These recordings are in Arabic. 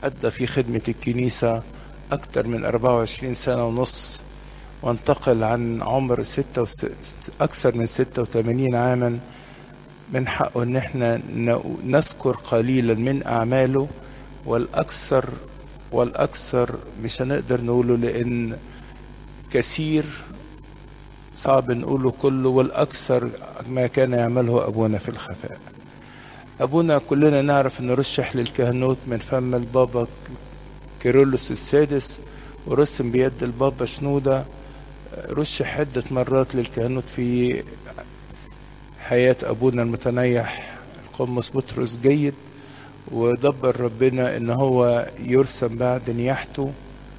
أدى في خدمة الكنيسة أكثر من 24 سنة ونص، وانتقل عن عمر أكثر من 86 عاما. من حقه إن احنا نذكر قليلا من أعماله، والأكثر مش هنقدر نقوله، لأن كثير صعب نقوله كله، والأكثر ما كان يعمله أبونا في الخفاء. أبونا كلنا نعرف أنه رشح للكهنوت من فم البابا كيرلس السادس، ورسم بيد البابا شنودة. رشح عدة مرات للكهنوت في حياة أبونا المتنيح القمص بطرس جيد، ودبر ربنا ان هو يرسم بعد نياحته.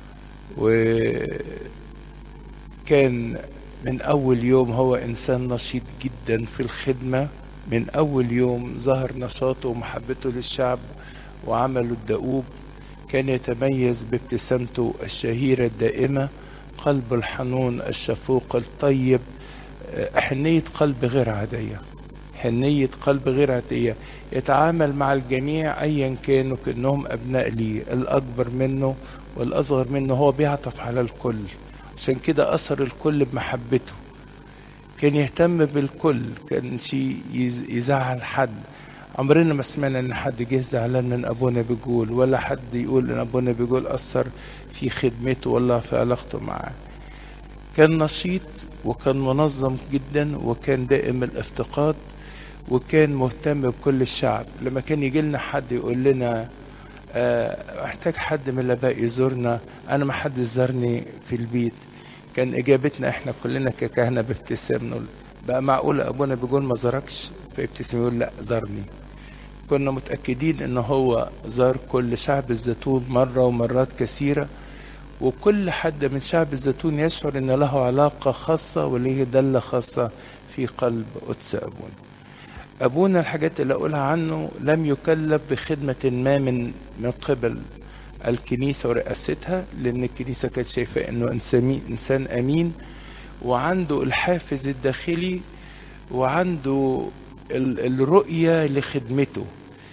وكان من اول يوم هو انسان نشيط جدا في الخدمة. من اول يوم ظهر نشاطه ومحبته للشعب وعمله الدؤوب. كان يتميز بابتسامته الشهيرة الدائمة، قلب الحنون الشفوق الطيب، حنية قلب غير عادية، حنية قلب غير عادية. يتعامل مع الجميع أيا كانوا كأنهم أبناء ليه، الأكبر منه والأصغر منه، هو بيعطف على الكل. عشان كده أثر الكل بمحبته، كان يهتم بالكل، كان شيء يزعل حد. عمرنا ما سمعنا ان حد جه زعلان من ابونا بيقول، ولا حد يقول ان ابونا بيقول اثر في خدمته ولا في علاقته معاه. كان نشيط وكان منظم جدا وكان دائم الافتقاد، وكان مهتم بكل الشعب. لما كان يجي لنا حد يقول لنا محتاج حد من الاباء يزورنا، انا ما حد زارني في البيت، كان اجابتنا احنا كلنا ككهنه بابتسام نقول بقى معقوله ابونا بيقول ما زاركش؟ فابتسم يقول لا زارني. كنا متاكدين ان هو زار كل شعب الزيتون مره ومرات كثيره، وكل حد من شعب الزيتون يشعر ان له علاقه خاصه وليه دله خاصه في قلب قدس ابونا. أبونا الحاجات اللي أقولها عنه، لم يكلف بخدمة ما من قبل الكنيسة ورئاستها، لأن الكنيسة كانت شايفة أنه إنسان أمين، وعنده الحافز الداخلي، وعنده الرؤية لخدمته.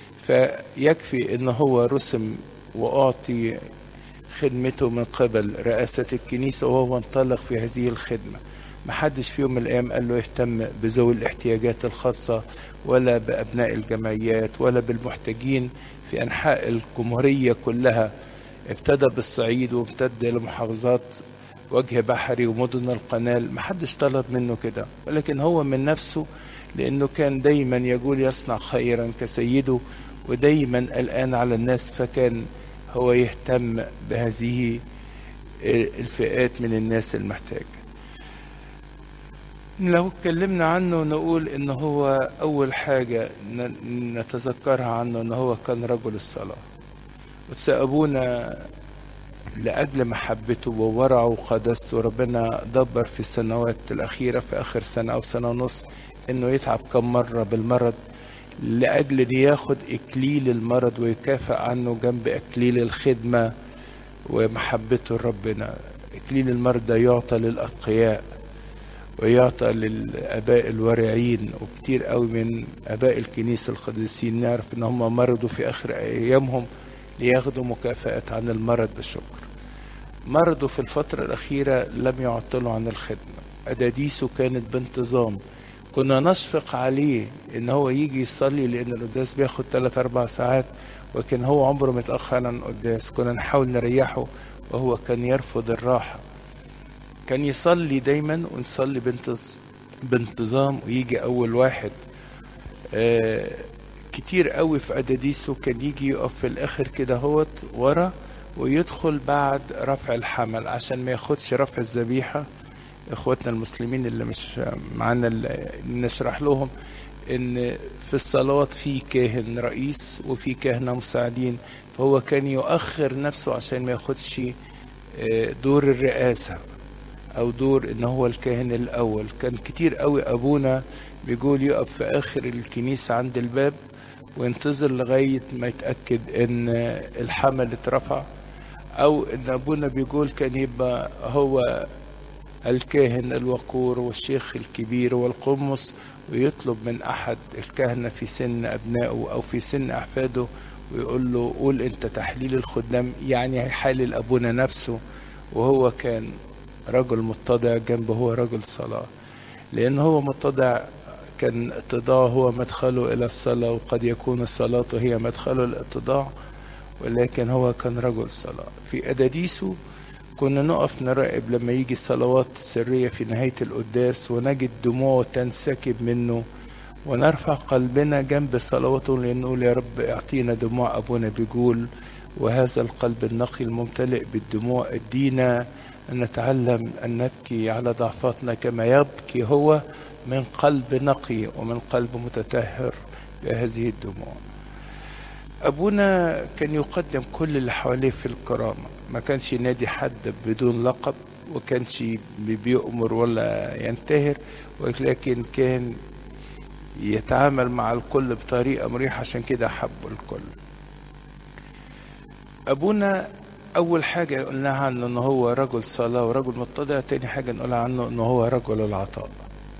فيكفي أنه هو رسم وأعطي خدمته من قبل رئاسة الكنيسة، وهو انطلق في هذه الخدمة. محدش في يوم من الأيام قال له يهتم بذوي الاحتياجات الخاصة، ولا بأبناء الجمعيات، ولا بالمحتاجين في أنحاء الجمهورية كلها. ابتدى بالصعيد وامتد لمحافظات وجه بحري ومدن القناة. محدش طلب منه كده، ولكن هو من نفسه، لأنه كان دايما يقول يصنع خيرا كسيده، ودايما قلقان على الناس، فكان هو يهتم بهذه الفئات من الناس المحتاجة. لو اتكلمنا عنه نقول ان هو اول حاجة نتذكرها عنه ان هو كان رجل الصلاة. وتسأبونا لأجل محبته وورعه وقدسته، ربنا دبر في السنوات الأخيرة، في آخر سنة أو سنة ونص، انه يتعب كم مرة بالمرض، لأجل ان ياخد إكليل المرض ويكافئ عنه جنب إكليل الخدمة ومحبته لربنا. إكليل المرض ده يعطى للأتقياء ويعطى للآباء الورعين، وكتير قوي من آباء الكنيسة القديسين نعرف ان هم مرضوا في آخر أيامهم لياخدوا مكافأة عن المرض بالشكر. مرضوا في الفترة الأخيرة لم يعطلوا عن الخدمة. أداديسه كانت بانتظام، كنا نشفق عليه ان هو يجي يصلي، لان القداس بياخد 3-4 ساعات، وكان هو عمره متأخر عن القداس. كنا نحاول نريحه وهو كان يرفض الراحة. كان يصلي دايما، ونصلي بانتظام، ويجي اول واحد. كتير قوي في أداديسه كان يجي يقف في الاخر كده هوت ورا، ويدخل بعد رفع الحمل عشان ما ياخدش رفع الذبيحة. اخواتنا المسلمين اللي مش معانا اللي نشرح لهم ان في الصلوات في كاهن رئيس وفي كاهنة مساعدين، فهو كان يؤخر نفسه عشان ما ياخدش دور الرئاسة او دور ان هو الكاهن الاول. كان كتير قوي ابونا بيقول يقف في اخر الكنيسة عند الباب وينتظر لغاية ما يتأكد ان الحمل اترفع، او ان ابونا بيقول كان يبقى هو الكاهن الوقور والشيخ الكبير والقمص، ويطلب من أحد الكهنة في سن أبنائه أو في سن أحفاده ويقول له قول انت تحليل الخدام، يعني هيحلل ابونا نفسه. وهو كان رجل متضع جنبه هو رجل صلاة، لان هو متضع، كان اتضاعه هو مدخله الى الصلاة، وقد يكون الصلاة هي مدخله الاتضاع، ولكن هو كان رجل صلاة. في أداديسه كنا نقف نراقب لما يجي الصلوات السرية في نهاية القداس، ونجد دموعه تنسكب منه، ونرفع قلبنا جنب صلواته لنقول يا رب اعطينا دموع أبونا بيقول، وهذا القلب النقي الممتلئ بالدموع ادينا أن نتعلم أن نبكي على ضعفاتنا كما يبكي هو من قلب نقي ومن قلب متطهر بهذه الدموع. أبونا كان يقدم كل اللي حواليه في الكرامة، ما كانش ينادي حد بدون لقب، وكانش بيؤمر ولا ينتهر، ولكن كان يتعامل مع الكل بطريقة مريحة، عشان كده حبوا الكل. أبونا أول حاجة قلناها عنه أنه هو رجل صلاة ورجل متضع، تاني حاجة نقول عنه أنه هو رجل العطاء.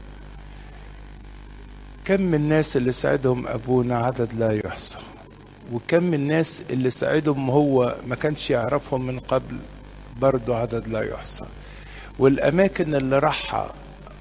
كم من الناس اللي ساعدهم أبونا عدد لا يحصى، وكم من الناس اللي ساعدهم هو ما كانش يعرفهم من قبل برضو عدد لا يحصى، والأماكن اللي راحها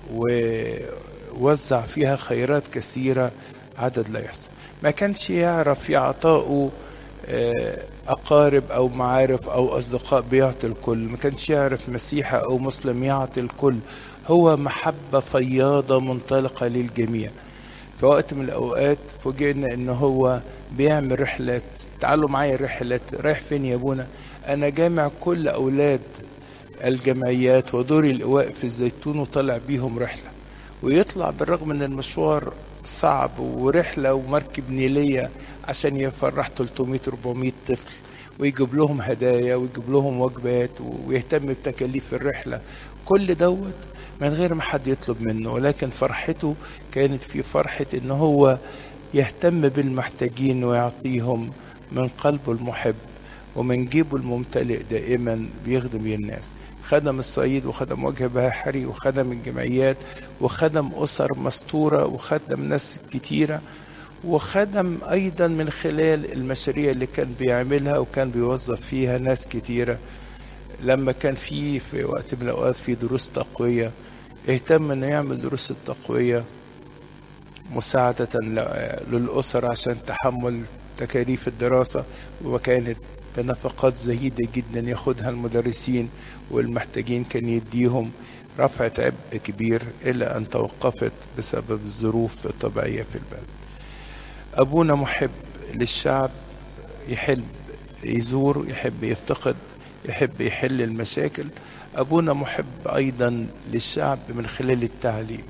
ووزع فيها خيرات كثيرة عدد لا يحصى. ما كانش يعرف في عطائه أقارب أو معارف أو أصدقاء بيعطي الكل، ما كانش يعرف مسيحي أو مسلم يعطي الكل، هو محبة فياضة منطلقة للجميع. في وقت من الأوقات فوجئنا إن هو بيعمل رحلات، تعالوا معايا رحلات. رايح فين يا أبونا؟ أنا جامع كل أولاد الجمعيات ودوري الإواء في الزيتون وطلع بيهم رحلة، ويطلع بالرغم من المشوار صعب ورحلة ومركب نيلية عشان يفرح 300-400 طفل، ويجيب لهم هدايا ويجيب لهم وجبات ويهتم بتكاليف الرحلة، كل دوت من غير ما حد يطلب منه. ولكن فرحته كانت في فرحة إن هو يهتم بالمحتاجين ويعطيهم من قلبه المحب ومن جيبه الممتلئ، دائما بيخدم الناس. خدم الصعيد وخدم وجه بحري وخدم الجمعيات وخدم أسر مستورة وخدم ناس كتيرة، وخدم أيضا من خلال المشاريع اللي كان بيعملها وكان بيوظف فيها ناس كتيرة. لما كان في وقت من الأوقات في دروس تقوية، اهتم انه يعمل دروس التقوية مساعدة للأسر عشان تحمل تكاليف الدراسة، وكانت بنفقات زهيدة جدا ياخدها المدرسين والمحتاجين كان يديهم، رفعت عبء كبير إلى أن توقفت بسبب الظروف الطبيعية في البلد. أبونا محب للشعب، يحب يزور، يحب يفتقد، يحب يحل المشاكل. أبونا محب أيضا للشعب من خلال التعليم،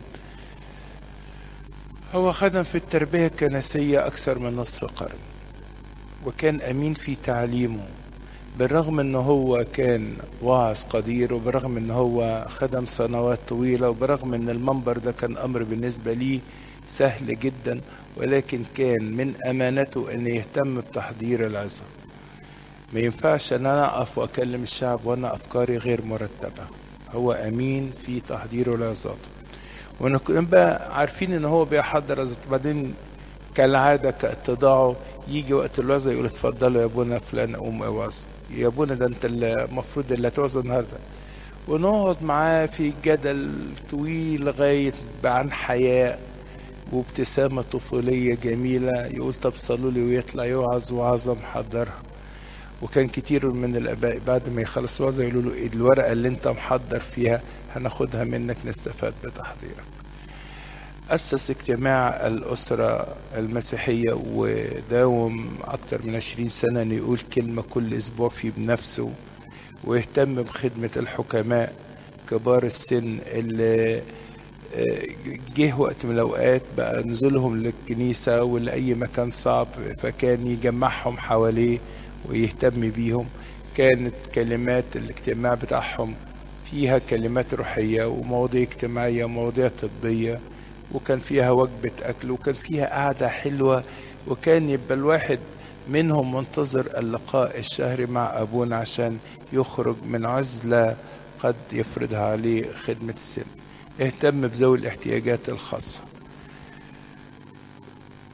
هو خدم في التربية الكنسية أكثر من نصف قرن، وكان أمين في تعليمه، بالرغم أنه هو كان واعظ قدير، وبرغم أنه هو خدم سنوات طويلة، وبرغم أن المنبر ده كان أمر بالنسبة لي سهل جدا، ولكن كان من أمانته أن يهتم بتحضير العظة. ما ينفعش أن أنا أقف وأكلم الشعب وأنا أفكاري غير مرتبة، هو أمين في تحضير العظات، ونبقى عارفين أنه هو بيحضر عظات. بعدين كالعادة كاتضاعه يجي وقت الوعظة يقول اتفضلوا يا أبونا فلان أقوم أوعظ، يا أبونا ده أنت المفروض اللي هتوعظ النهاردة، ونقعد معاه في جدل طويل لغاية عن حياء وابتسامة طفولية جميلة، يقول طب صلوا لي، ويطلع يوعظ وعظة محضرها. وكان كتير من الآباء بعد ما يخلص وعظة يقولوا له الورقة اللي انت محضر فيها هناخدها منك نستفاد بتحضيرك. أسس اجتماع الأسرة المسيحية وداوم أكتر من 20 سنة أن يقول كلمة كل أسبوع فيه بنفسه، ويهتم بخدمة الحكماء كبار السن اللي جه وقت من الأوقات بقى نزولهم للكنيسة ولأي مكان صعب، فكان يجمعهم حواليه ويهتم بيهم. كانت كلمات الاجتماع بتاعهم فيها كلمات روحية ومواضيع اجتماعية ومواضيع طبية، وكان فيها وجبة أكل، وكان فيها قعدة حلوة، وكان يبقى الواحد منهم منتظر اللقاء الشهري مع أبونا عشان يخرج من عزلة قد يفرضها عليه خدمة السن. اهتم بذوي الاحتياجات الخاصة،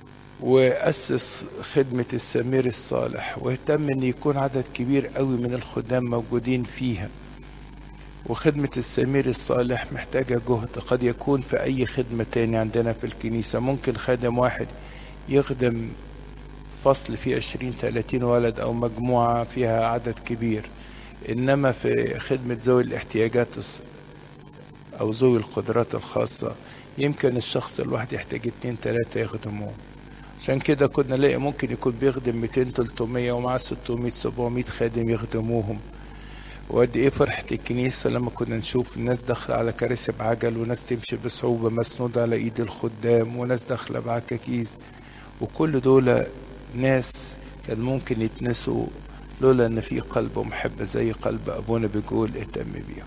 وأسس خدمة السمير الصالح، واهتم ان يكون عدد كبير قوي من الخدام موجودين فيها. وخدمة السمير الصالح محتاجة جهد، قد يكون في أي خدمة تاني عندنا في الكنيسة ممكن خادم واحد يخدم فصل فيه 20-30 ولد أو مجموعة فيها عدد كبير، إنما في خدمة ذوي الاحتياجات أو ذوي القدرات الخاصة يمكن الشخص الواحد يحتاج 2-3 يخدموه. عشان كده كنا نلاقي ممكن يكون بيخدم 200-300 ومع 600-700 خادم يخدموهم. وقد ايه فرحة الكنيسة لما كنا نشوف الناس داخلة على كراسي بعجل، وناس تمشي بصعوبة مسنودة على ايد الخدام، وناس داخلة بعكاكيز، وكل دول ناس كان ممكن يتنسوا لولا ان في قلب محب زي قلب ابونا بيقول اهتم بيهم.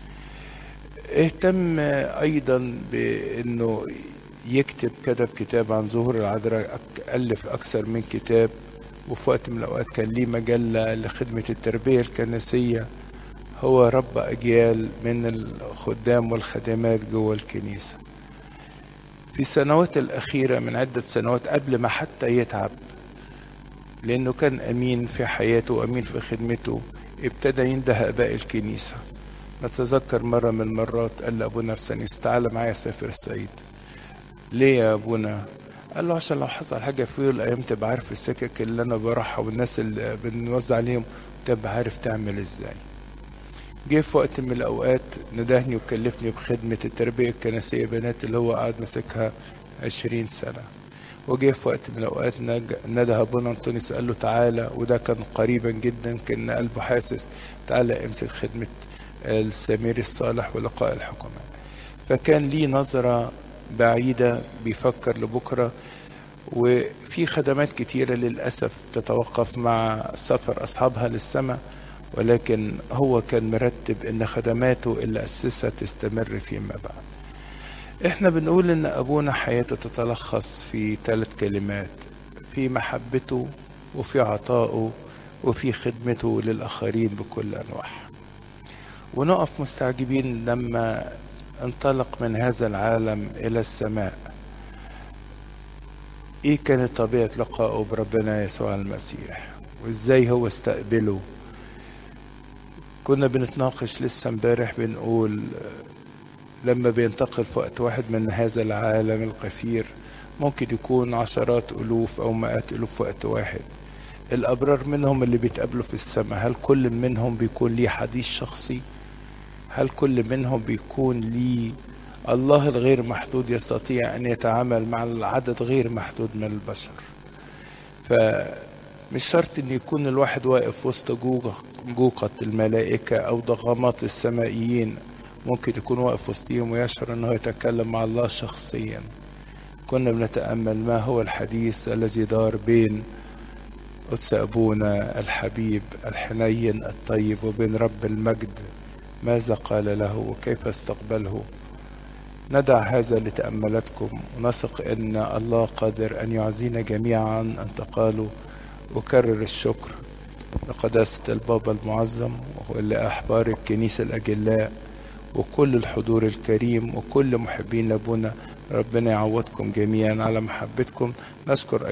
اهتم ايضا بانه كتب كتاب عن ظهور العذراء، ألف أكثر من كتاب. وفي وقت من الأوقات كان ليه مجلة لخدمة التربية الكنسية. هو رب أجيال من الخدام والخدمات جوه الكنيسة. في السنوات الأخيرة من عدة سنوات قبل ما حتى يتعب، لأنه كان أمين في حياته وأمين في خدمته، ابتدى ينده آباء الكنيسة. نتذكر مرة من المرات قال لأبونا أرسانيوس تعالى معايا سافر الصعيد. ليه يا ابونا؟ قال له عشان لو حصل حاجه في يوم الايام تبقى عارف السكك اللي انا بروحها والناس اللي بنوزع عليهم، تبقى عارف تعمل ازاي. جه في وقت من الاوقات ندهني وكلفني بخدمه التربيه الكنسيه بنات اللي هو قاعد ماسكها 20 سنه. وجه في وقت من الاوقات نده ابونا انطونيوس قال له تعالى، وده كان قريبا جدا، كان قلبه حاسس، تعالى امسك خدمه السمير الصالح ولقاء الحكماء. فكان ليه نظره بعيدة، بيفكر لبكرة. وفي خدمات كتيرة للأسف تتوقف مع سفر أصحابها للسماء، ولكن هو كان مرتب إن خدماته اللي أسسها تستمر فيما بعد. إحنا بنقول إن أبونا حياته تتلخص في 3 كلمات: في محبته، وفي عطائه، وفي خدمته للآخرين بكل أنواعها. ونقف مستعجبين لما انطلق من هذا العالم إلى السماء، إيه كانت طبيعة لقائه بربنا يسوع المسيح، وإزاي هو استقبله. كنا بنتناقش لسه امبارح بنقول لما بينتقل في وقت واحد من هذا العالم القفير ممكن يكون عشرات ألوف أو مئات ألوف في وقت واحد. الأبرار منهم اللي بيتقابلوا في السماء، هل كل منهم بيكون ليه حديث شخصي؟ هل كل منهم بيكون ليه الله الغير محدود يستطيع أن يتعامل مع العدد غير محدود من البشر؟ فمش شرط أن يكون الواحد واقف وسط جوقة الملائكة أو ضغمات السمائيين، ممكن يكون واقف وسطهم ويشعر أنه يتكلم مع الله شخصيا. كنا بنتأمل ما هو الحديث الذي دار بين قدس أبونا الحبيب الحنين الطيب وبين رب المجد، ماذا قال له وكيف استقبله. ندع هذا لتأملاتكم، ونثق أن الله قادر أن يعزينا جميعا أن تقالوا. وكرر الشكر لقداسة البابا المعظم ولأحبار الكنيسة الأجلاء وكل الحضور الكريم وكل محبين لابونا. ربنا يعوضكم جميعا على محبتكم. نشكر